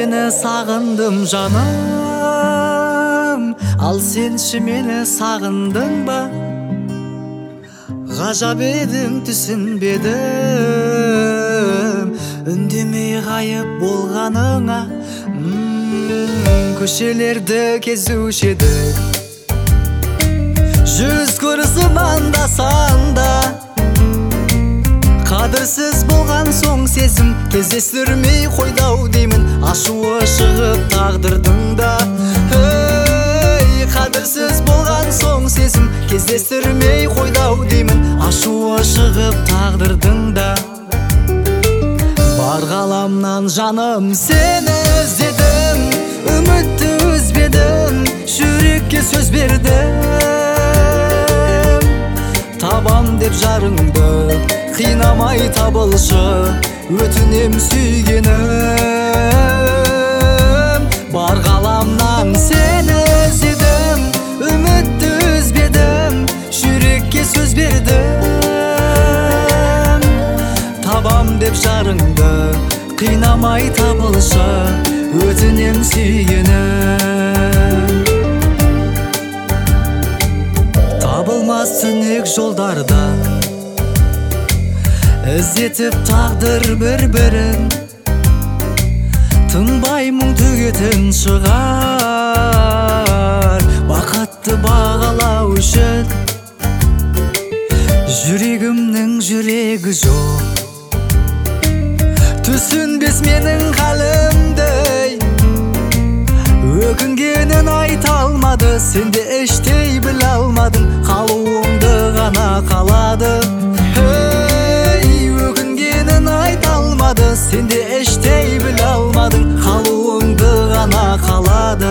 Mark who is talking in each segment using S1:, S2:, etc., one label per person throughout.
S1: сені сағындым жаным, ал сенші мені сағындың ба? Ғажап едің түсінбедім, үндемей ғайып болғаныңа. Көшелерді кезуші едік, жүз көрісіп анда-санда. Қадірсіз болған соң сезім, кездестірмей қойдау деймін, ашуы шығып тағдырдың да. Қадірсіз болған соң сезім, кездестірмей қойдау деймін, ашуы шығып тағдырдың да. Бар ғаламнан жаным сені іздедім, үмітті үзбедім, жүрекке сөз бердім. Табам деп жарыңды, қинамай табылшы, өтінем сүйгенім. Бар ғаламнан сені іздедім, үмітті үзбедім, жүрекке сөз бердім. Табам деп жарыңды, қинамай табылшы, өтінем сүйгенім. Табылмас түнек жолдарда іздетіп тағдыр бір-бірін, тынбай мұң төгетін шығар, бақытты бағалау үшін. Жүрегімнің жүрегі жоқ, түсінбес менің қалымдай. Өкінгенін айта алмады, сенде іштей біле алмадың, қалуыңды ғана қалады. Өкінгенін айта алмады, сенде іштей біле алмадың, қалуыңды ғана қалады.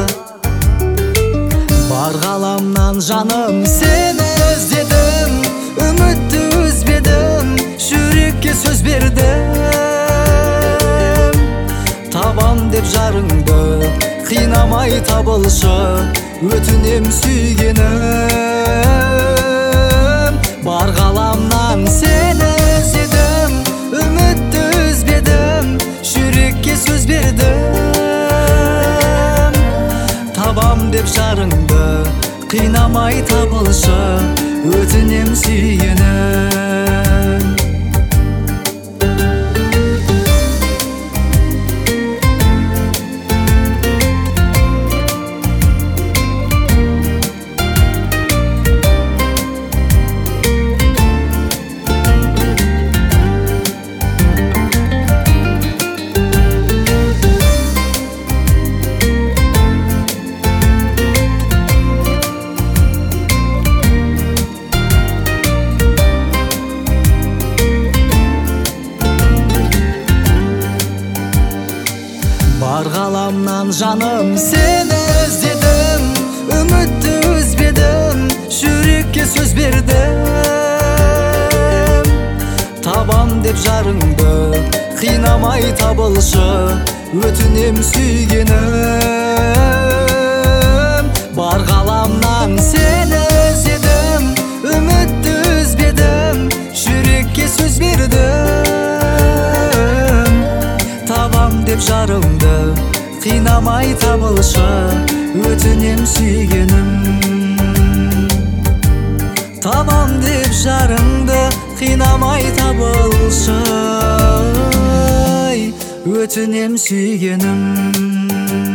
S1: Бар ғаламнан жаным сені іздедім, үмітті үзбедім, жүрекке сөз бердім. Табам деп жарыңды, қинамай табылшы, өтінем сүйгенім. Бар ғаламнан сені іздедім, үмітті үзбедім, жүрекке сөз бердім. Табам деп жарыңды, қинамай табылшы, өтінем сүйгенім. Бар ғаламнан жаным сені іздедім, үмітті үзбедім, жүрекке сөз бердім. Табам деп жарыңды, қинамай табылшы, өтінем сүйгенім. Бар ғаламнан сені іздедім, үмітті үзбедім, жүрекке сөз бердім. Табам деп жарыңды, қинамай табылшы, өтінем сүйгенім. Табам деп жарыңды, қинамай табылшы, өтінем сүйгенім.